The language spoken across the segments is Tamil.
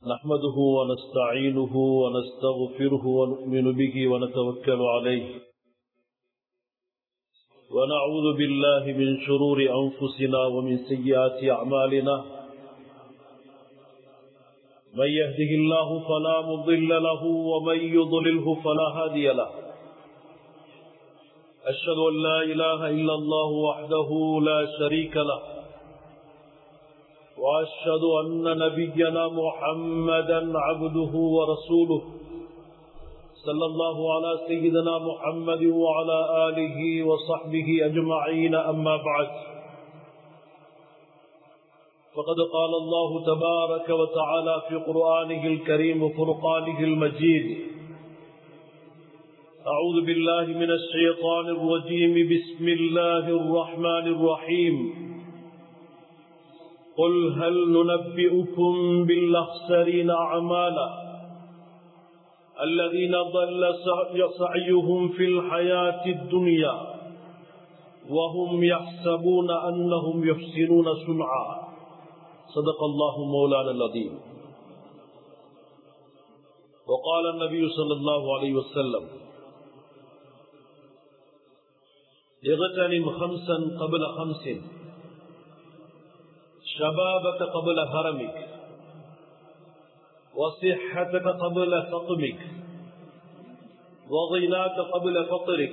نحمده ونستعينه ونستغفره ونؤمن به ونتوكل عليه ونعوذ بالله من شرور أنفسنا ومن سيئات أعمالنا من يهده الله فلا مضل له ومن يضلله فلا هادي له أشهد أن لا إله إلا الله وحده لا شريك له وأشهد أن نبينا محمدا عبده ورسوله صلى الله على سيدنا محمد وعلى آله وصحبه أجمعين أما بعد فقد قال الله تبارك وتعالى في قرآنه الكريم وفرقانه المجيد أعوذ بالله من الشيطان الرجيم بسم الله الرحمن الرحيم قل هل ننبئكم بالأخسرين أعمالا الذين ضل سعيهم في الحياة الدنيا وهم يحسبون أنهم يحسنون صنعا صدق الله مولانا العظيم. وقال النبي صلى الله عليه وسلم اغتنم خمسا قبل خمس شبابك قبل هرمك وصحتك قبل سقمك وغناك قبل فقرك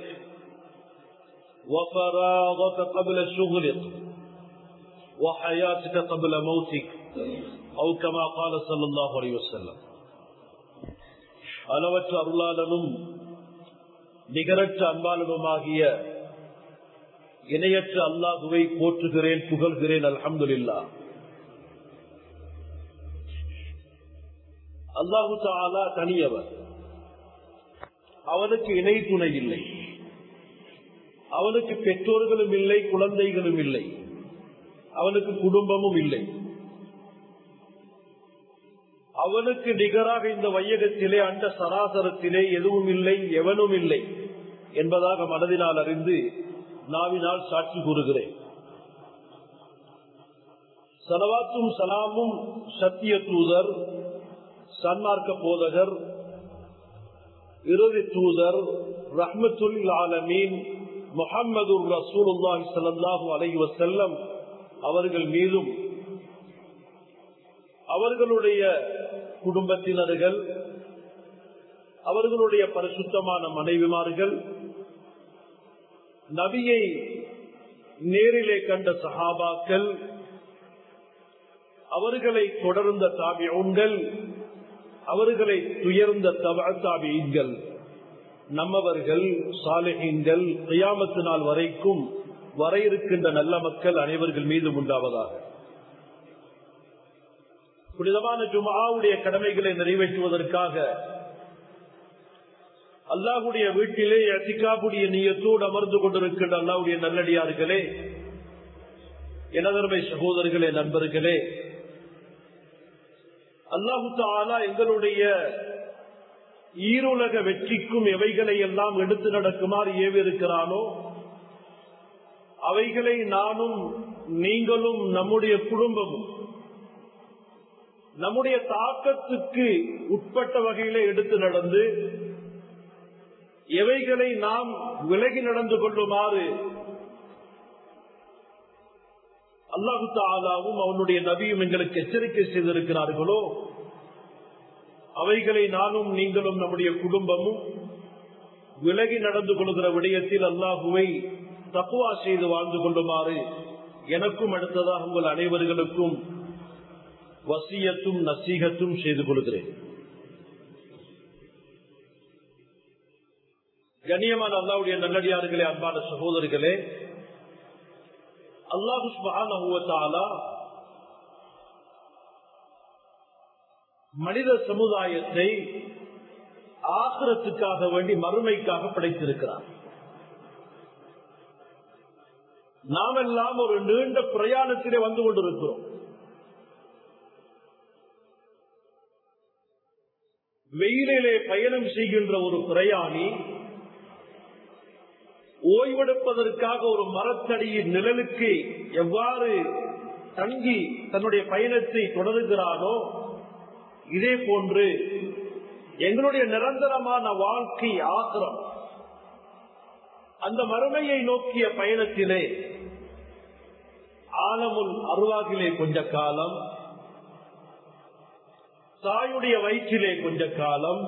وفراغك قبل شغلك وحياتك قبل موتك أو كما قال صلى الله عليه وسلم. அளவற்ற அருளாளனும் நிகரற்ற அன்பாளனுமாகிய இணையற்ற அல்லாஹுவை போற்றுகிறேன், புகழ்கிறேன். அல்ஹம்துலில்லாஹ். அல்லாஹு தஆலா தனியவர், அவனுக்கு இணை துணை இல்லை, அவனுக்கு பெற்றோர்களும் இல்லை, குழந்தைகளும் இல்லை, அவனுக்கு குடும்பமும் இல்லை. அவனுக்கு நிகராக இந்த வையகத்திலே அண்ட சராசரத்திலே எதுவும் இல்லை, எவனும் இல்லை என்பதாக மனதினால் அறிந்து நாவினால் சாட்சி கூறுகிறேன். ஸலவாத்தும் சலாமும் சத்திய தூதர், சன்மார்க்க போதகர், இறுதி தூதர், ரஹ்மத்துல் ஆலமீன் முஹம்மதுர் ரசூலுல்லாஹி ஸல்லல்லாஹு அலைஹி வஸல்லம் அவர்கள் மீதும் அவர்களுடைய குடும்பத்தினர்கள், அவர்களுடைய பரிசுத்தமான மனைவிமார்கள், நபியை நேரிலே கண்ட சஹாபாக்கள், அவர்களை தொடர்ந்த தாபிஊன்கள், அவர்களை துயர்ந்த தாபிஈன்கள், நம்மவர்கள் சாலிஹீன்கள் கியாமத் நாள் வரைக்கும் வர இருக்கின்ற நல்ல மக்கள் அனைவர்கள் மீது உண்டாவதாக. புனிதமான ஜும்ஆவுடைய கடமைகளை நிறைவேற்றுவதற்காக அல்லாஹ்வுடைய வீட்டிலே இஅ்திகாஃபுடைய நியத்தோடு அமர்ந்து கொண்டிருக்கின்ற அல்லாஹ்வுடைய நல்லடியார்களே, எனதருமை சகோதரர்களே, நண்பர்களே, அல்லாஹு தஆலா எங்களுடைய ஈருலக வெற்றிக்கும் எவைகளை எல்லாம் எடுத்து நடக்குமாறு ஏவிருக்கிறானோ அவைகளை நானும் நீங்களும் நம்முடைய குடும்பமும் நம்முடைய தாக்கத்துக்கு உட்பட்ட வகையிலே எடுத்து நடந்து எவைகளை நாம் விலகி நடந்து கொள்ளுமாறு அல்லாஹு தஆலாவும் அவனுடைய நபியும் எங்களுக்கு எச்சரிக்கை செய்திருக்கிறார்களோ அவைகளை நானும் நீங்களும் நம்முடைய குடும்பமும் விலகி நடந்து கொள்கிற விடயத்தில் அல்லாஹுவை தக்வா செய்து வாழ்ந்து கொள்ளுமாறு எனக்கும் அடுத்ததாக உங்கள் அனைவர்களுக்கும் வசியத்தும் நசீகத்தும் செய்து கொள்கிறேன். கண்ணியமான அல்லாஹ்வுடைய நல்லடியார்களே, அன்பான சகோதரர்களே, அல்லாஹ் சுப்ஹானஹு வ தஆலா மனித சமுதாயத்தை ஆகிரத்துக்காக வேண்டி மறுமைக்காக படைத்திருக்கிறார். நாம் எல்லாம் ஒரு நீண்ட பிரயாணத்திலே வந்து கொண்டிருக்கிறோம். வெயிலிலே பயணம் செய்கின்ற ஒரு பிரயாணி ஓய்வெடுப்பதற்காக ஒரு மரத்தடியின் நிழலுக்கு எவ்வாறு தங்கி தன்னுடைய பயணத்தை தொடருகிறானோ இதே போன்று எங்களுடைய நிரந்தரமான வாழ்க்கை ஆகிரம், அந்த மறுமையை நோக்கிய பயணத்திலே ஆலமுல் அருவாகிலே கொஞ்ச காலம், தாயுடைய வயிற்றிலே கொஞ்ச காலம்,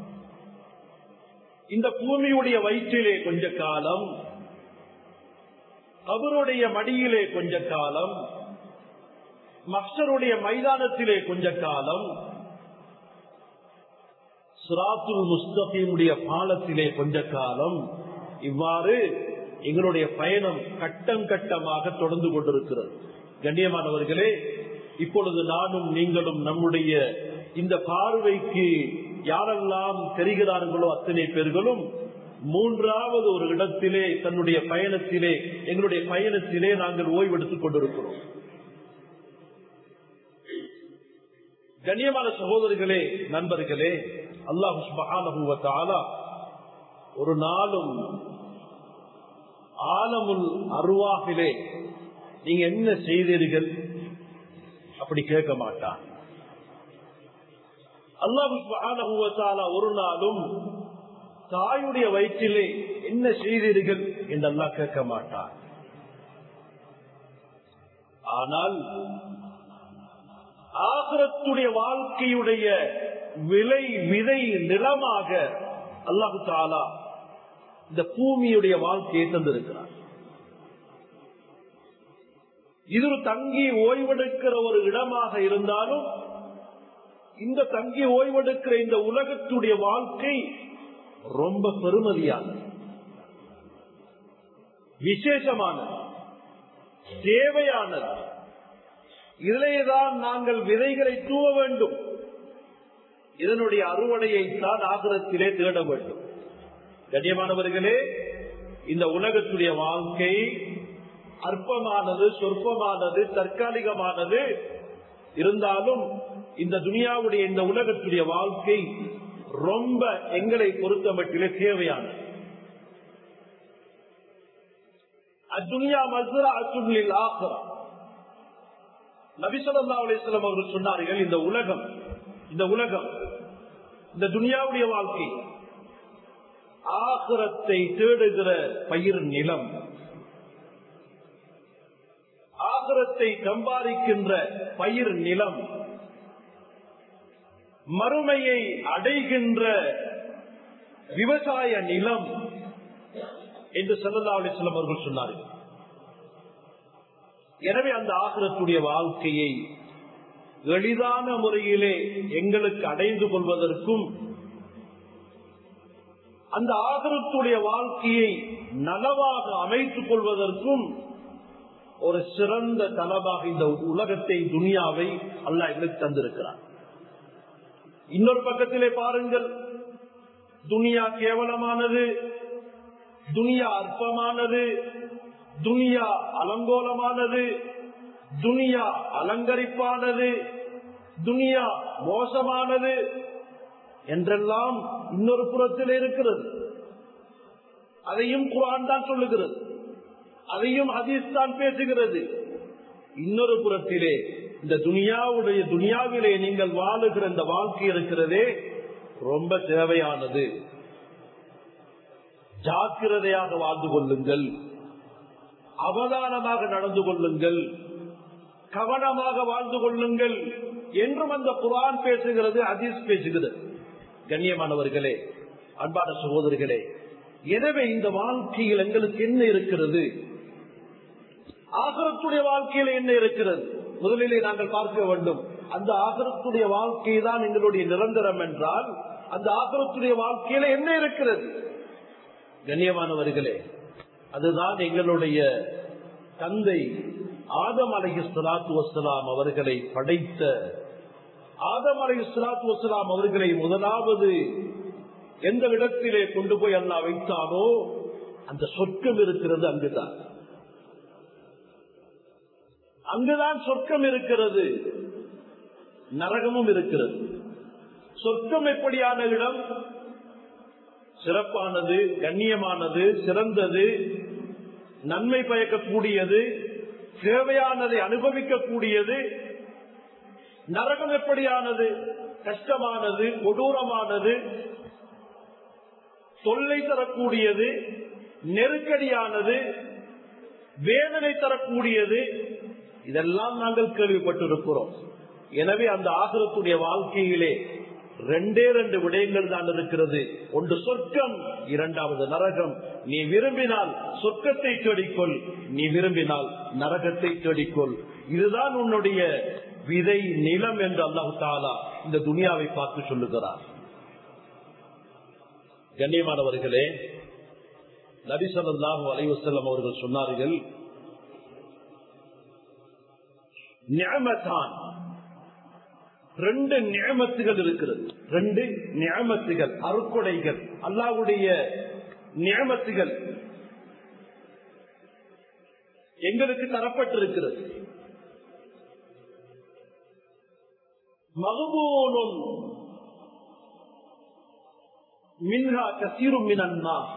இந்த பூமியுடைய வயிற்றிலே கொஞ்ச காலம், கபருடைய மடியிலே கொஞ்ச காலம், மஹ்ஷருடைய மைதானத்திலே கொஞ்ச காலம், சிராத்துல் முஸ்தகீமுடைய பாலத்திலே கொஞ்ச காலம், இவ்வாறு எங்களுடைய பயணம் கட்டம் கட்டமாக தொடர்ந்து கொண்டிருக்கிறது. கண்ணியமானவர்களே, இப்பொழுது நானும் நீங்களும் நம்முடைய இந்த பார்வைக்கு யாரெல்லாம் தெரிகிறார்களோ அத்தனை பேர்களும் மூன்றாவது ஒரு இடத்திலே தன்னுடைய பயணத்திலே, எங்களுடைய பயணத்திலே நாங்கள் ஓய்வெடுத்துக் கொண்டிருக்கிறோம். கண்ணியமான சகோதரர்களே, நண்பர்களே, அல்லாஹ் சுப்ஹானஹு வ தஆலா ஒரு நாளும் ஆலமுல் அர்வாஹிலே நீங்க என்ன செய்தீர்கள் அப்படி கேட்க மாட்டான். அல்லாஹ் சுப்ஹானஹு வ தஆலா ஒரு நாளும் தாயுடைய வயிற்றிலே என்ன செய்தீர்கள் என்று அல்லாஹ் கேட்க மாட்டான். ஆனால் ஆகிரத்துடைய வாழ்க்கையுடைய விதை நிலமாக அல்லாஹு தஆலா இந்த பூமியுடைய வாழ்க்கையை தந்திருக்கிறார். இது ஒரு தங்கி ஓய்வெடுக்கிற ஒரு இடமாக இருந்தாலும் இந்த தங்கி ஓய்வெடுக்கிற இந்த உலகத்துடைய வாழ்க்கை ரொம்ப பெருமதியானது, விசேஷமானது, தேவையானது. இதிலேதான் நாங்கள் விதைகளை தூவ வேண்டும். இதனுடைய அறுவடையை தான் ஆகிரத்திலே தேட வேண்டும். கண்ணியமானவர்களே, இந்த உலகத்துடைய வாழ்க்கை அற்பமானது, சொற்பமானது, தற்காலிகமானது இருந்தாலும் இந்த துனியாவுடைய இந்த உலகத்துடைய வாழ்க்கை ரொம்ப எங்களை பொறுத்த மட்டிலே தேவையானது. அத்துனியா மஸ்ரஅத்துன் லில் ஆகிரா. நபி ஸல்லல்லாஹு அலைஹி வஸல்லம் அவர்கள் சொன்னார்கள், இந்த உலகம் இந்த துனியாவுடைய வாழ்க்கை ஆகிரத்தை தேடுகிற பயிர் நிலம், ஆகிரத்தை சம்பாதிக்கின்ற பயிர் நிலம், மறுமையை அடைகின்ற விவசாய நிலம் என்று ஸல்லல்லாஹு அலைஹி வஸல்லம் அவர்கள் சொன்னார்கள். எனவே அந்த ஆகிரத்துடைய வாழ்க்கையை எளிதான முறையிலே எங்களுக்கு அடைந்து கொள்வதற்கும் அந்த ஆகிரத்துடைய வாழ்க்கையை நலவாக அமைத்துக் கொள்வதற்கும் ஒரு சிறந்த தலமாக இந்த உலகத்தை, துனியாவை அல்லாஹ் எங்களுக்கு தந்திருக்கிறார். இன்னொரு பக்கத்திலே பாருங்கள், துனியா கேவலமானது, துனியா அற்பமானது, துனியா அலங்கோலமானது, துனியா அலங்கரிப்பானது, துனியா மோசமானது என்றெல்லாம் இன்னொரு புறத்திலே இருக்கிறது. அதையும் குர்ஆன் தான் சொல்லுகிறது, அதையும் ஹதீஸ் தான் பேசுகிறது. இன்னொரு புறத்திலே இந்த துனியாவிலே நீங்கள் வாழுகிற இந்த வாழ்க்கை இருக்கிறதே ரொம்ப தேவையானது. ஜாக்கிரதையாக வாழ்ந்து கொள்ளுங்கள், அவதானமாக நடந்து கொள்ளுங்கள், கவனமாக வாழ்ந்து கொள்ளுங்கள் என்றும் அந்த குர்ஆன் பேசுகிறது, ஹதீஸ் பேசுகிறது. கண்ணியமானவர்களே, அன்பான சகோதரர்களே, எனவே இந்த வாழ்க்கையில் எங்களுக்கு என்ன இருக்கிறது, ஆகிரத்துடைய வாழ்க்கையில என்ன இருக்கிறது, முதலிலே நாங்கள் பார்க்க வேண்டும். அந்த ஆகிரத்துடைய வாழ்க்கை தான் எங்களுடைய நிரந்தரம் என்றால் அந்த ஆகிரத்துடைய வாழ்க்கையில என்ன இருக்கிறது? கண்ணியமானவர்களே, அதுதான் எங்களுடைய தந்தை ஆதம் அலைஹிஸ்ஸலாத்து வஸ்ஸலாம் அவர்களை படைத்த ஆதம் அலைஹிஸ்ஸலாத்து வஸ்ஸலாம் அவர்களை முதலாவது எந்த இடத்திலே கொண்டு போய் அல்லாஹ் வைத்தானோ அந்த சொர்க்கம் இருக்கிறது. அங்குதான் சொர்க்கம் இருக்கிறது, நரகமும் இருக்கிறது. சொர்க்கம் எப்படியான இடம்? சிறப்பானது, கண்ணியமானது, சிறந்தது, நன்மை பயக்கக்கூடியது, தேவையானதை அனுபவிக்கக்கூடியது. நரகம் எப்படியானது? கஷ்டமானது, கொடூரமானது, தொல்லை தரக்கூடியது, நெருக்கடியானது, வேதனை தரக்கூடியது, இதெல்லாம் நாங்கள் கேள்விப்பட்டிருக்கிறோம். எனவே அந்த ஆகிரத்துடைய வாழ்க்கையிலே 2 விடயங்கள் தான் இருக்கிறது. ஒன்று சொர்க்கம், இரண்டாவது நரகம். நீ விரும்பினால் சொர்க்கத்தை தேடிக்கொள், நீ விரும்பினால் நரகத்தை தேடிக்கொள். இதுதான் உன்னுடைய விதை நிலம் என்று அல்லாஹ் தஆலா இந்த துனியாவை பார்த்து சொல்லுகிறார். கண்ணியமானவர்களே, நபி ஸல்லல்லாஹு அலைஹி வஸல்லம் அவர்கள் சொன்னார்கள், நிஅமத்தான், 2 நிஅமத்துகள் இருக்கிறது. 2 நிஅமத்துகள், அருட்கொடைகள், அல்லாஹ்வுடைய நிஅமத்துகள் எங்களுக்கு தரப்பட்டிருக்கிறது. மக்பூனுன் மின்ஹா கஸீரும் மினன் நாஸ்,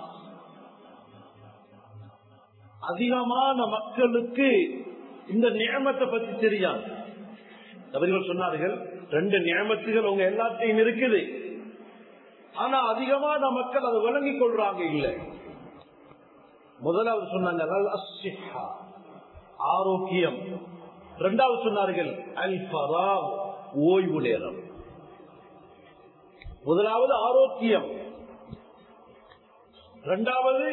அதிகமான மக்களுக்கு இந்த நியமத்தை பத்தி தெரியாது. அவர்கள் சொன்னார்கள், 2 நியமத்துகள் உங்க எல்லாத்தையும் இருக்குது, ஆனா அதிகமான மக்கள் அதை விளங்கிக் கொள்றாங்க இல்லை. முதலாவது சொன்னாங்க ஆரோக்கியம், இரண்டாவது சொன்னார்கள் அல் ஃபராக், ஓய்வு நேரம். முதலாவது ஆரோக்கியம், இரண்டாவது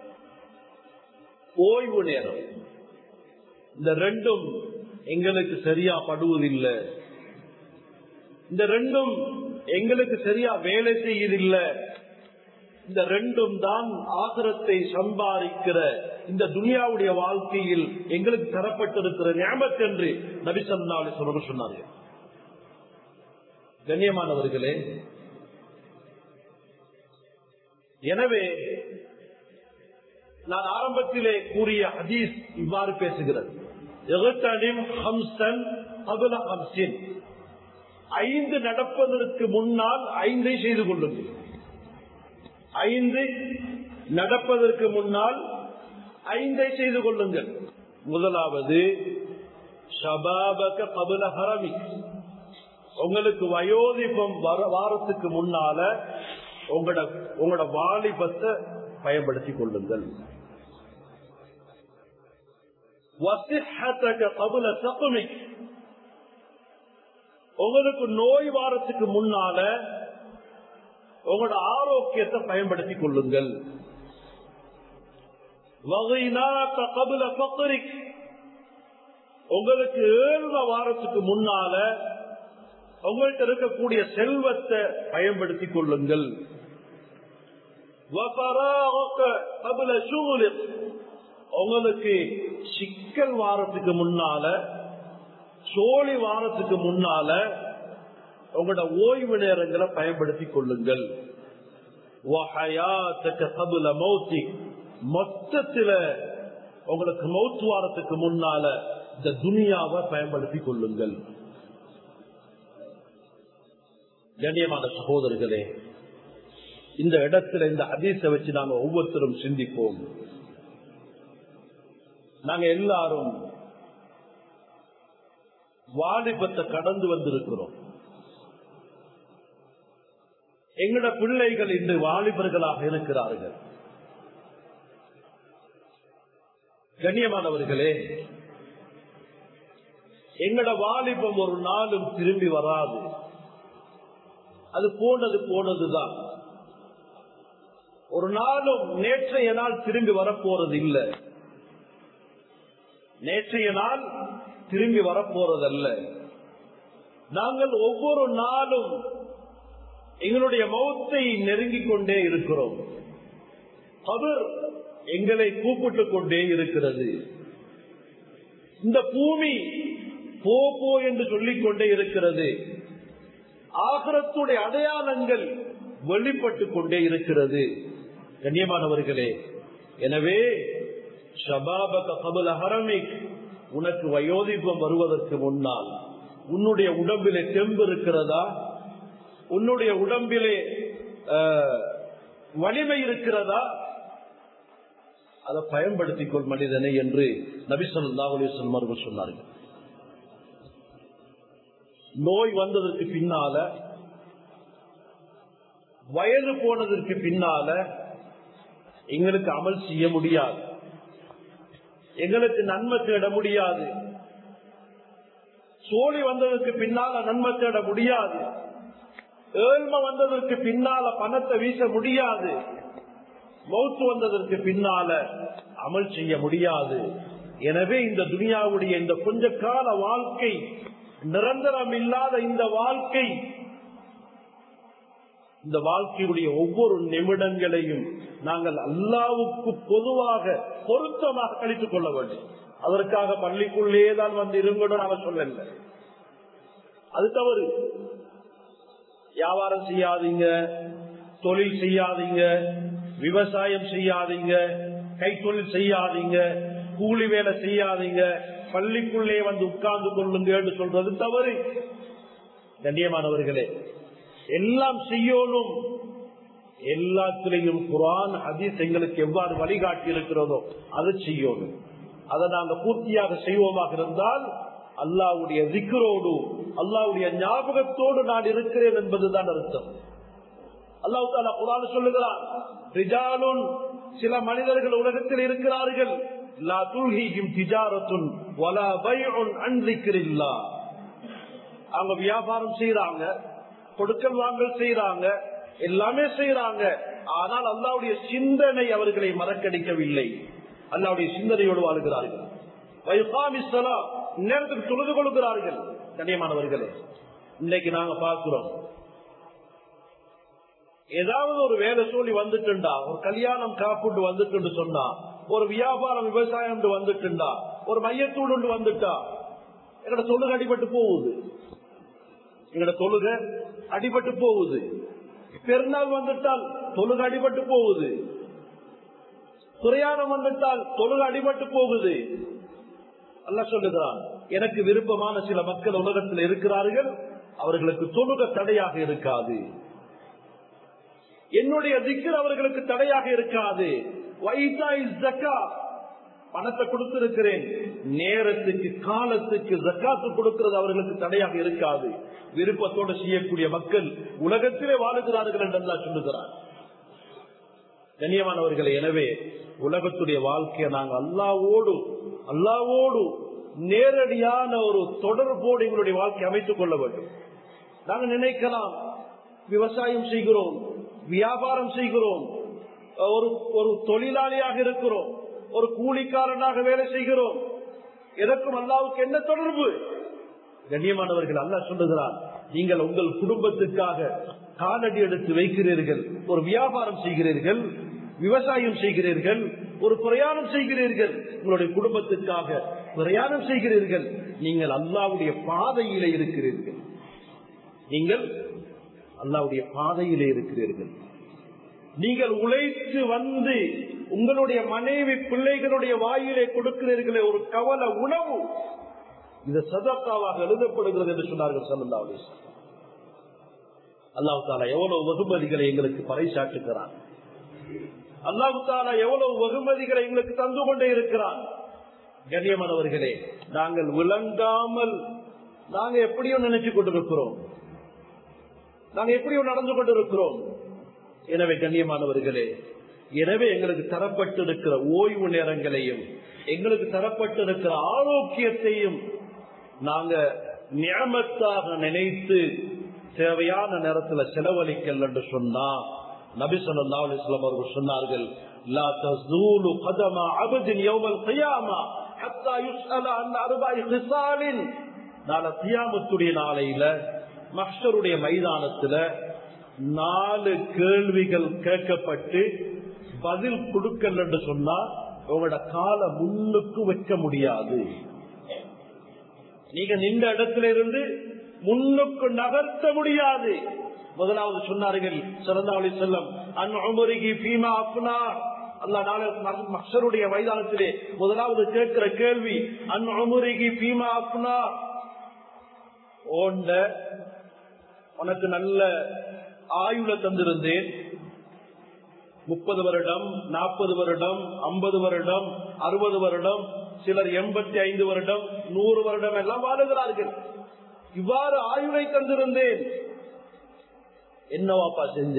ஓய்வு நேரம். இந்த 2ம் எங்களுக்கு சரியா படுவதில்லை, இந்த 2ம் எங்களுக்கு சரியா வேலை செய்யதில்லை. இந்த 2ம் தான் ஆகிரத்தை சம்பாதிக்கிற இந்த துனியாவுடைய வாழ்க்கையில் எங்களுக்கு தரப்பட்டிருக்கிற நியமத் என்று நபி ஸல்லல்லாஹு அலைஹி வஸல்லம் சொன்னார்கள். கண்ணியமானவர்களே, எனவே நான் ஆரம்பத்திலே கூறிய ஹதீஸ் இவ்வாறு பேசுகிறது, 5 நடப்பதற்கு முன்னால் 5 செய்து கொள்ளுங்கள். 5 நடப்பதற்கு முன்னால் 5 செய்து கொள்ளுங்கள். முதலாவது ஷபாபக கபல ஹரமி, உங்களுக்கு வயோதிபம் வாரத்துக்கு முன்னால உங்களோட வாலிபத்தை பயன்படுத்திக் கொள்ளுங்கள். உங்களுக்கு நோய் வாரத்துக்கு முன்னால உங்களோட ஆரோக்கியத்தை பயன்படுத்திக் கொள்ளுங்கள். உங்களுக்கு 7 வாரத்துக்கு முன்னால உங்கள்கிட்ட இருக்கக்கூடிய செல்வத்தை பயன்படுத்திக் கொள்ளுங்கள். உங்களுக்கு சிக்கல் வாரத்துக்கு முன்னால, சோழி வாரத்துக்கு முன்னால உங்களோட ஓய்வு நேரங்களை பயன்படுத்திக் கொள்ளுங்கள். மொத்தத்துல உங்களுக்கு மௌத் வாரத்துக்கு முன்னால இந்த துனியாவை பயன்படுத்திக் கொள்ளுங்கள். கண்ணியமான சகோதரர்களே, இந்த இடத்துல இந்த ஹதீஸை வச்சு நாங்க ஒவ்வொருத்தரும் சிந்திப்போம். நாங்க எல்லாரும் வாலிபத்தை கடந்து வந்திருக்கிறோம். எங்களோட பிள்ளைகள் இன்று வாலிபர்களாக இருக்கிறார்கள். கண்ணியமானவர்களே, எங்களோட வாலிபம் ஒரு நாளும் திரும்பி வராது. அது போனதுதான். ஒரு நாளும் நேற்றைய நாள் திரும்பி வரப்போறது இல்லை. நேற்றைய நாள் திரும்பி வரப்போறதல்ல. நாங்கள் ஒவ்வொரு நாளும் எங்களுடைய மௌத்தை நெருங்கிக் கொண்டே இருக்கிறோம். அவர் எங்களை கூப்பிட்டுக் கொண்டே இருக்கிறது. இந்த பூமி போ என்று சொல்லிக் கொண்டே இருக்கிறது. ஆகிரத்துடைய அடையாளங்கள் வெளிப்பட்டுக் கொண்டே இருக்கிறது. கண்ணியமானவர்களே, எனவே ஷபாபக கபல ஹரமிக், உனக்கு வயோதிபம் வருவதற்கு முன்னால் உன்னுடைய உடம்பிலே தெம்பு இருக்கிறதா, உன்னுடைய உடம்பிலே வலிமை இருக்கிறதா, அதை பயன்படுத்திக் கொள் மனிதனை என்று நபி ஸல்லல்லாஹு அலைஹி வஸல்லம் அவர்கள் சொன்னார்கள். நோய் வந்ததற்கு பின்னால வயது போனதற்கு பின்னால எங்களுக்கு அமல் செய்ய முடியாது, எங்களுக்கு நன்மை தேட முடியாது. சோழி வந்ததற்கு பின்னால நன்மை தேட முடியாது, ஏழ்மை வந்ததற்கு பின்னால பணத்தை வீச முடியாது, மௌத்து வந்ததற்கு பின்னால அமல் செய்ய முடியாது. எனவே இந்த துனியாவுடைய இந்த கொஞ்ச கால வாழ்க்கை, நிரந்தரம் இல்லாத இந்த வாழ்க்கை, இந்த வாழ்க்கையுடைய ஒவ்வொரு நிமிடங்களையும் நாங்கள் அல்லாஹ்வுக்கு பொதுவாக பொருத்தமாக கழித்துக் கொள்ள வேண்டும். அதற்காக பள்ளிக்குள்ளேதான் வந்து இருங்கணும் அவர் சொல்லல, அது தவறு. வியாபாரம் செய்யாதீங்க, தொழில் செய்யாதீங்க, விவசாயம் செய்யாதீங்க, கைத்தொழில் செய்யாதீங்க, கூலி வேலை செய்யாதீங்க, பள்ளிக்குள்ளே வந்து உட்கார்ந்து கொள்ளுங்க என்று சொல்றது தவறு. கண்ணியமானவர்களே, எல்லாம் செய்யணும். எல்லாத்திலையும் குர்ஆன் ஹதீஸ் எங்களுக்கு எவ்வாறு வழிகாட்டி இருக்கிறதோ அதை செய்யணும். அதை நாங்கள் பூர்த்தியாக செய்வோமாக இருந்தால் அல்லாஹ்வுடைய திக்ரோடு, அல்லாஹ்வுடைய ஞாபகத்தோடு நான் இருக்கிறேன் என்பதுதான் அர்த்தம். அல்லாஹ் தஆலா குர்ஆனில் சொல்லுகிறான், ரிஜாலுன், சில மனிதர்கள் உலகத்தில் இருக்கிறார்கள், லா துல்ஹிஹிம் திஜாரத்துன் வலா பைஉன் அன் ஸிக்ரில்லாஹ். அவங்க வியாபாரம் செய்யறாங்க, கொடுக்கல் வாங்கல் செய்யறாங்க, எல்லாமே செய்யறாங்க. ஆனால் அல்லாஹ்வுடைய சிந்தனை அவர்களை மறக்கடிக்கவில்லை. அல்லாஹ்வுடைய சிந்தனையோடு வாழ்கிறார்கள். வயுகாமிஸ் ஸலாத், நேரத்துக்கு தொழுது கொள்கிறார்கள். கண்ணியமானவர்களே, இன்னைக்கு நாங்க பார்க்கிறோம், ஏதாவது ஒரு வேலை சொல்லி வந்துட்டுண்டா, ஒரு கல்யாணம் காப்புண்டு வந்துட்டு சொன்னா, ஒரு வியாபாரம் விவசாயம் வந்துட்டுண்டா, ஒரு மையத்தூடு வந்துட்டா, எங்கட தொழுகை அடிபட்டு போகுது. எங்கட தொழுகை அடிபட்டு போகுது. பெருநாள் வந்துட்டால் தொழுகை அடிபட்டு போகுது. பிரயாணம் வந்துட்டால் தொழுகை அடிபட்டு போகுது. அல்லாஹ் சொல்லுகிறான், எனக்கு விருப்பமான சில மக்கள் உலகத்தில் இருக்கிறார்கள், அவர்களுக்கு தொழுகை தடையாக இருக்காது, என்னுடைய திக்ர் அவர்களுக்கு தடையாக இருக்காது. பணத்தை கொடுத்திருக்கிறேன், நேரத்துக்கு காலத்துக்கு ஜக்காத்து கொடுக்கிறது அவர்களுக்கு தடையாக இருக்காது. விருப்பத்தோடு செய்யக்கூடிய மக்கள் உலகத்திலே வாழுகிறார்கள் என்று அல்லாஹ் சொல்லுகிறார். கண்ணியமானவர்களே, எனவே உலகத்துடைய வாழ்க்கையை நாங்கள் அல்லாஹ்வோடு நேரடியான ஒரு தொடர்போடு எங்களுடைய வாழ்க்கை அமைத்துக் கொள்ள வேண்டும். நாங்கள் நினைக்கலாம், விவசாயம் செய்கிறோம், வியாபாரம் செய்கிறோம், ஒரு தொழிலாளியாக இருக்கிறோம், ஒரு கூலிக்காரனாக வேலை செய்கிறோம், எதற்கும் அல்லாஹ்வுக்கு என்ன தொடர்பு? கண்ணியமானவர்கள், அல்லாஹ் சொல்லுகிறார், நீங்கள் உங்கள் குடும்பத்துக்காக காலடி எடுத்து வைக்கிறீர்கள், ஒரு வியாபாரம் செய்கிறீர்கள், விவசாயம் செய்கிறீர்கள், ஒரு பிரயாணம் செய்கிறீர்கள், உங்களுடைய குடும்பத்துக்காக பிரயாணம் செய்கிறீர்கள். நீங்கள் அல்லாஹ்வுடைய பாதையிலே இருக்கிறீர்கள். நீங்கள் அல்லாஹ்வுடைய பாதையிலே இருக்கிறீர்கள். நீங்கள் உழைத்து வந்து உங்களுடைய மனைவி பிள்ளைகளுடைய வாயிலே கொடுக்கிறீர்களே ஒரு கவல உணவு, இது சதக்காவாக எழுதப்படுகிறது என்று சொன்னார்கள் ஸல்லல்லாஹு அலைஹி வஸல்லம். அல்லாஹ் தஆலா எவ்வளவு வெகுமதிகளை எங்களுக்கு பறைசாற்றுகிறான். அல்லாஹ் தஆலா எவ்வளவு வெகுமதிகளை எங்களுக்கு தந்து கொண்டே இருக்கிறான். கண்ணியமானவர்களே, நாங்கள் விளங்காமல் நாங்க எப்படியோ நினைச்சு கொண்டிருக்கிறோம், நாங்க எப்படியோ நடந்து கொண்டிருக்கிறோம். எனவே கண்ணியமானவர்களே, எனவே எங்களுக்கு தரப்பட்டிருக்கிற ஓய்வு நேரங்களையும் எங்களுக்கு தரப்பட்டிருக்கிற ஆரோக்கியத்தையும் நாங்க நியமத்தாக நினைத்து தேவையான நேரத்தில் செலவழிக்கல் என்று சொன்னா, நபி ஸல்லல்லாஹு அலைஹி வஸல்லம் அவர்கள் சொன்னார்கள், லா தஸூலு கதம அப்தின் யௌமல் கியாமா ஹத்தா யுஸ்அல அன் அர்பஇ கிஸாலின். நாளை கியாமத்துடைய நாளையில மஹ்ஷருடைய மைதானத்துல 4 கேள்விகள் கேட்கப்பட்டு பதில் கொடுக்கல் என்று சொன்னா உங்களோட காலை முன்னுக்கு வைக்க முடியாது. நீங்க நின்ற இடத்துல இருந்து முன்னுக்கு நகர்த்த முடியாது. முதலாவது சொன்னார்கள் ஸல்லல்லாஹு அலைஹி வஸல்லம், அன் உம்ரிஹி ஃபீமா அஃப்னா. அல்லாஹ் நாளை மஹ்ஷருடைய மைதானத்திலே முதலாவது கேட்கிற கேள்வி, அன் உம்ரிஹி ஃபீமா அஃப்னா. உனக்கு நல்ல ஆயுள தந்திருந்தேன், 30 வருடம், 40 வருடம், 50 வருடம், 60 வருடம், சிலர் 85 வருடம், 100 வருடம் எல்லாம் வாழுகிறார்கள். இவ்வாறு ஆயுளை தந்திருந்தேன், என்னவாப்பா செஞ்ச,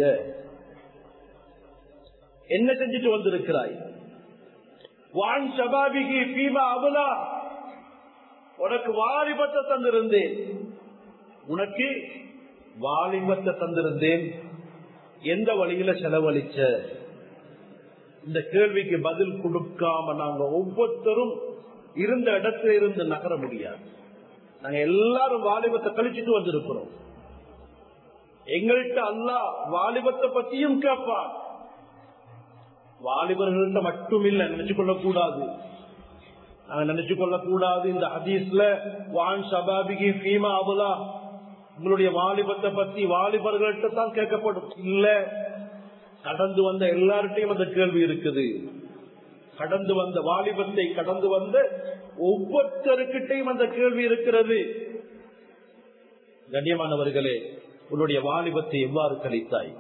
என்ன செஞ்சுட்டு வந்திருக்கிறாய்? வான் ஷபாபிகி பீமா அபுலா, உனக்கு வாலிபத்தை தந்திருந்தேன், உனக்கு வாலிபத்தை தந்திருந்தேன், எந்த வழியில செலவழிச்ச? இந்த கேள்விக்கு பதில் கொடுக்காம நாங்க ஒவ்வொருத்தரும் இருந்த இடத்துல இருந்து நகர முடியாது. நாங்க எல்லாரும் வாலிபத்தை கழிச்சுட்டு வந்திருக்கிறோம். எங்கள்கிட்ட அல்லாஹ் வாலிபத்தை பத்தியும் கேட்பான். வாலிபர்கள்ட்ட மட்டும் இல்ல, நினைச்சு கொள்ளக்கூடாது. நாங்க நினைச்சு கொள்ளக்கூடாது இந்த ஹதீஸ்ல வான் ஷபாபிகி ஃபீமா அபுலா, உங்களுடைய வாலிபத்தை பத்தி வாலிபர்கள்ட்ட தான் கேட்கப்படும். இல்ல, கடந்து வந்த எல்லார்ட்டையும் அந்த கேள்வி இருக்குது. கடந்து வந்த வாலிபத்தை கடந்து வந்த ஒவ்வொருத்தருக்கிட்டையும் அந்த கேள்வி இருக்கிறது. கண்ணியமானவர்களே, உன்னுடைய வாலிபத்தை எவ்வாறு கழித்தாய்?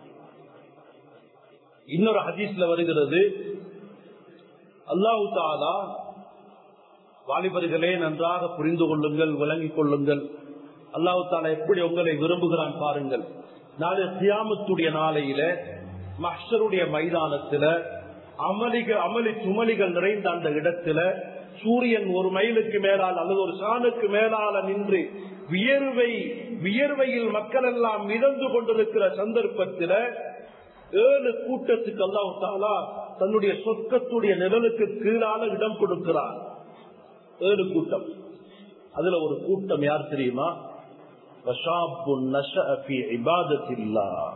இன்னொரு ஹதீஸ்ல வருகிறது, அல்லாஹ் தஆலா வாலிபர்களே நன்றாக புரிந்து கொள்ளுங்கள், விளங்கிக் கொள்ளுங்கள், அல்லாஹ் தஆலா எப்படி உங்களை விரும்புகிறான் பாருங்கள். நாளை கியாமத்துடைய நாளையில மஹ்ஷருடைய மைதானத்துல அமளி துமளிகள் நிறைந்த அந்த இடத்துல சூரியன் ஒரு மைலுக்கு மேலால் அல்லது ஒரு சாணுக்கு மேலால நின்று வியர்வையில் மக்கள் எல்லாம் மிதந்து கொண்டிருக்கிற சந்தர்ப்பத்தில் 7 கூட்டத்துக்கு அல்லாஹ் தஆலா தன்னுடைய சொர்க்கத்துடைய நிழலுக்கு கீழால இடம் கொடுக்கிறார். 7 கூட்டம். அதுல ஒரு கூட்டம் யார் தெரியுமா? வஷாபுன் நஷஅ ஃபீ இபாதத்தில்லாஹ்,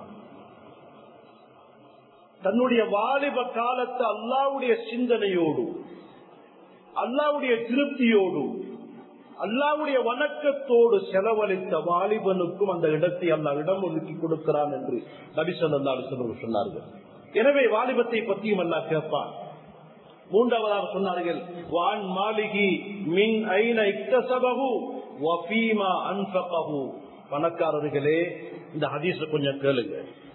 தன்னுடைய வாலிப காலத்தை அல்லாஹ்வுடைய சிந்தனையோடு, அல்லாஹ்வுடைய திருப்தியோடு, அல்லாஹ்வுடைய வணக்கத்தோடு செலவழித்த வாலிபனுக்கும் அந்த இடத்தை அல்லாஹ் இடம் ஒதுக்கி கொடுக்கிறான் என்று நபி ஸல்லல்லாஹு அலைஹி வஸல்லம் சொன்னார்கள். எனவே வாலிபத்தை பற்றியும் அல்லாஹ் கேட்பான். மூன்றாவதாக சொன்னார்கள், வான் மாலிகி மின் ஐன இக்தஸபஹு வ ஃபீமா அன்ஃபகஹு. பணக்காரர்களே, இந்த ஹதீஸை கொஞ்சம் கேளுங்க.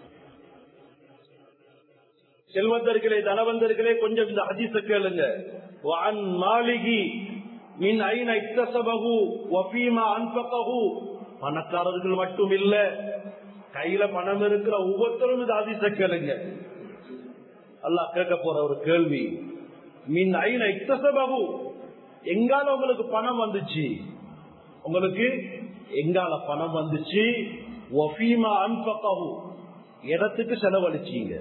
செல்வந்தர்களே, தனவந்தர்களே, கொஞ்சம் இந்த ஹதீஸை கேளுங்க. வான் மாலிகி மின் ஐன இக்தஸபஹு வ ஃபீமா அன்ஃபகஹு. பணக்காரர்கள் மட்டும் இல்ல, கையில பணம் இருக்கிற ஒவ்வொருத்தரும் இந்த ஹதீஸை கேளுங்க. அல்லாஹ் கேட்க போற ஒரு கேள்வி, மின் ஐன இக்தஸபஹு, எங்கால உங்களுக்கு பணம் வந்துச்சு? உங்களுக்கு எங்கால பணம் வந்துச்சு? வ ஃபீமா அன்ஃபகஹு, இடத்துக்கு செலவழிச்சீங்க.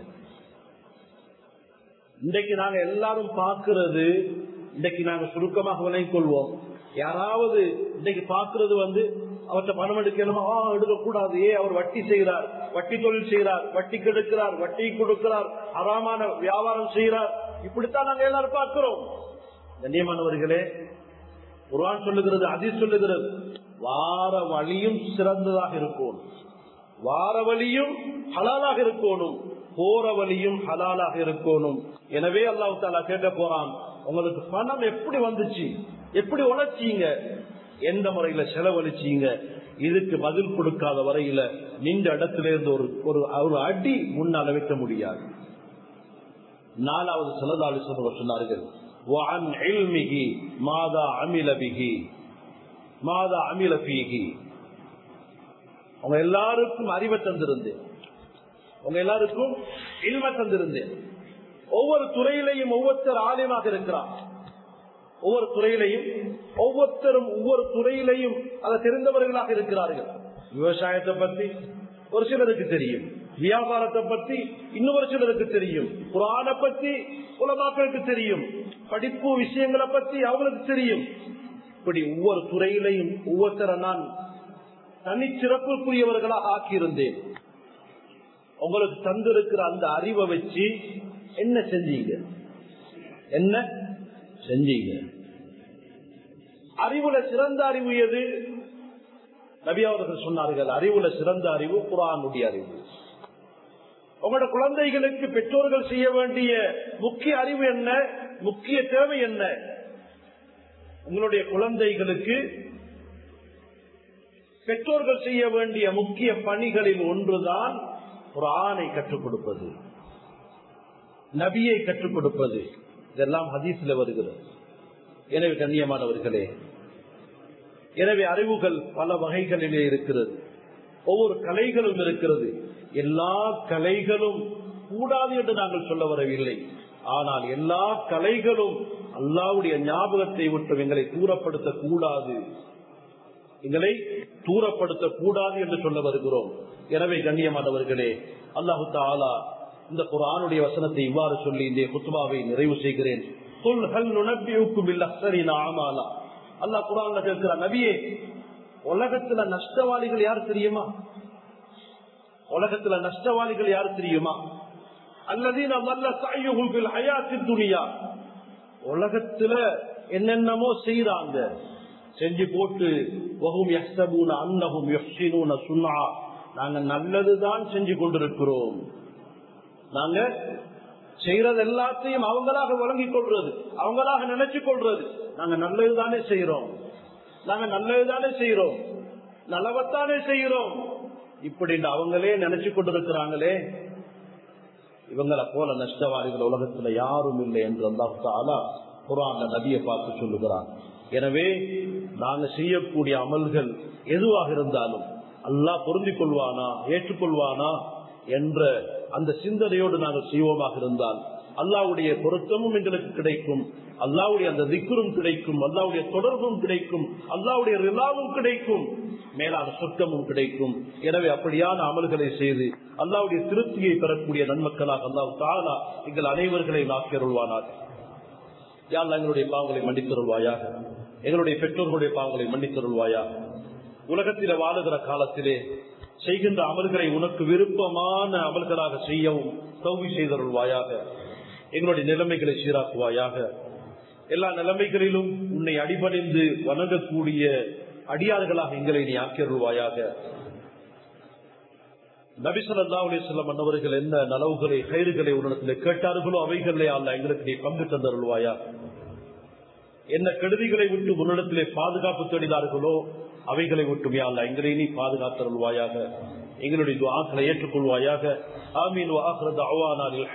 இன்றைக்கு நாங்க எல்லாரும் பார்க்கிறது, இன்றைக்கு நாங்க சுருக்கமாக விளங்கிக் கொள்வோம். யாராவது இன்றைக்கு பார்க்கிறது அவர்கிட்ட பணம் எடுக்கணுமா, எடுக்கக்கூடாது, அவர் வட்டி செய்கிறார், வட்டி தொழில் செய்கிறார், வட்டி கெடுக்கிறார், வட்டி கொடுக்கிறார், அறாமான வியாபாரம் செய்கிறார், இப்படித்தான் நாங்க எல்லாரும் பார்க்கிறோம். கண்ணியமானவர்களே, குர்ஆன் சொல்லுகிறது, ஹதீஸ் சொல்லுகிறது, வார வழியும் சிறந்ததாக இருக்கணும், வார வழியும் ஹலாலாக இருக்கணும், போற வழியும் ஹலாலாக இருக்கணும். எனவே அல்லாஹ் தஆலா கேட்க போறான், உங்களுக்கு பணம் எப்படி வந்துச்சு, எப்படி உழைச்சீங்க, எந்த முறையில செலவழிச்சீங்க? இதுக்கு பதில் கொடுக்காத வரையில நின்ற இடத்துல இருந்து ஒரு அடி முன்னால் வைக்க முடியாது. நாலாவது ஸல்லல்லாஹு அலைஹி வஸல்லம் சொன்னார்கள், வஅன் இல்மிஹி மாதா அமில பிஹி மாதா அமில ஃபீஹி. அவங்க எல்லாருக்கும் அறிவை தந்திருந்தேன், உங்க எல்லாருக்கும் இல்ம தந்திருந்தேன். ஒவ்வொரு துறையிலையும் ஒவ்வொருத்தர் ஆலிமாக இருக்கிறார், ஒவ்வொரு துறையிலையும் ஒவ்வொருத்தரும் ஒவ்வொரு துறையிலையும் அதை தெரிந்தவர்களாக இருக்கிறார்கள். விவசாயத்தை பத்தி ஒரு சிலருக்கு தெரியும், வியாபாரத்தை பத்தி இன்னொரு சிலருக்கு தெரியும், குர்ஆனை பத்தி உலமாக்களுக்கு தெரியும், படிப்பு விஷயங்களை பத்தி அவங்களுக்கு தெரியும். இப்படி ஒவ்வொரு துறையிலையும் ஒவ்வொருத்தரை நான் தனிச்சிறப்புக்குரியவர்களாக ஆக்கியிருந்தேன். உங்களுக்கு தந்திருக்கிற அந்த அறிவை வச்சு என்ன செஞ்சீங்க? என்ன செஞ்சீங்க? அறிவுல சிறந்த அறிவு எது? நபி அவர்கள் சொன்னார்கள், அறிவுல சிறந்த அறிவு குர்ஆனுடைய அறிவு. உங்களோட குழந்தைகளுக்கு பெற்றோர்கள் செய்ய வேண்டிய முக்கிய அறிவு என்ன, முக்கிய தேவை என்ன? உங்களுடைய குழந்தைகளுக்கு பெற்றோர்கள் செய்ய வேண்டிய முக்கிய பணிகளில் ஒன்றுதான் குர்ஆனை கற்றுக் கொடுப்பது, நபியை கற்றுக் கொடுப்பது. இதெல்லாம் ஹதீஸ்ல வருகிறது. எனவே கண்ணியமானவர்களே, எனவே அறிவுகள் பல வகைகளிலே இருக்கிறது. ஒவ்வொரு கலைகளும் இருக்கிறது. எல்லா கலைகளும் கூடாது என்று நாங்கள் சொல்ல வரவில்லை. ஆனால் எல்லா கலைகளும் அல்லாஹ்வுடைய ஞாபகத்தை விட்டு எங்களை தூரப்படுத்த கூடாது, எங்களை தூரப்படுத்த கூடாது என்று சொல்ல வருகிறோம். எனவே கண்ணியமானவர்களே, அல்லாஹு தஆலா இந்த குர்ஆனுடைய வசனத்தை இவ்வாறு சொல்லி இந்த குத்பாவை நிறைவு செய்கிறேன். குல் ஹல் நுனப்பியுக்கும் பில் அக்ஸரின அமாலா. அல்லாஹ் குர்ஆன்ல கேட்கிற நபியே, உலகத்துல நஷ்டவாளிகள் யார் தெரியுமா? உலகத்துல நஷ்டவாளிகள் யார் தெரியுமா? அல்லதீன ضل سعيهم في الحياة الدنيا. உலகத்துல என்னென்னமோ செய்றாங்க, செஞ்சு போட்டு வஹும் யஹ்சபூன அன்னஹும் யுஹ்ஸினூன சுன்ஆ, நாங்க நல்லதுதான் செஞ்சு கொண்டிருக்கிறோம். நாங்க செய்யறது எல்லாத்தையும் அவங்களாக வழங்கிக் கொள்றது, அவங்களாக நினைச்சு கொள்றது, நாங்க நல்லதுதானே செய்யறோம், நாங்க நல்லதுதானே செய்யறோம், நல்லவத்தானே செய்யறோம், இப்படி அவங்களே நினைச்சு கொண்டிருக்கிறாங்களே. இவங்களை போல நஷ்டவாதிகள் உலகத்துல யாரும் இல்லை என்று அல்லாஹ் தஆலா குர்ஆன்ல நபியை பார்த்து சொல்லுகிறான். எனவே நாங்க செய்யக்கூடிய அமல்கள் எதுவாக இருந்தாலும் அல்லாஹ் பொருந்திக் கொள்வானா, ஏற்றுக்கொள்வானா என்ற அந்த சிந்தனையோடு நாங்கள் செய்வோமாக இருந்தால் அல்லாஹ்வுடைய பொருத்தமும் எங்களுக்கு கிடைக்கும், அல்லாஹ்வுடைய அந்த திக்ரும் கிடைக்கும், அல்லாஹ்வுடைய தொடர்பும் கிடைக்கும், அல்லாஹ்வுடைய ரிலாவும் கிடைக்கும், மேலான சொர்க்கமும் கிடைக்கும். எனவே அப்படியான அமல்களை செய்து அல்லாஹ்வுடைய திருப்தியை பெறக்கூடிய நன்மக்களாக அல்லாஹ் தஆலா எங்கள் அனைவர்களையும் ஆக்கியருள்வானாக. யா அல்லாஹ், எங்களுடைய பாவங்களை மன்னித்தருள்வாயாக, எங்களுடைய பெற்றோர்களுடைய பாவங்களை மன்னித்தருள்வாயாக. உலகத்திலே வாழுகிற காலத்திலே செய்கின்ற அமல்களை உனக்கு விருப்பமான அமல்களாக செய்யவும் தௌஃபீக் செய்தருள்வாயாக. எங்களுடைய நிலைமைகளை சீராக்குவாயாக. எல்லா நிலைமைகளிலும் உன்னை அடிபணிந்து வணங்கக்கூடிய அடியார்களாக எங்களை நீ ஆக்கியருள்வாயாக. நபி ஸல்லல்லாஹு அலைஹி வஸல்லம் அன்னவர்கள் என்ன நலவுகளை கைறுகளை உன்னிடத்தில் கேட்டார்களோ அவைகளே அல்லாஹ் எங்களுக்கு நீ பங்கு தந்தருள்வாயாக. என்ன கெடுதிகளை விட்டு உன்னிடத்திலே பாதுகாப்பு தேடினார்களோ அவைகளை விட்டு யா அல்லாஹ் எங்களை நீ பாதுகாத்தருள்வாயாக. எங்களுடைய துஆக்களை ஏற்றுக்கொள்வாயாக. ஆமீன். வ ஆகிரு தஅவானா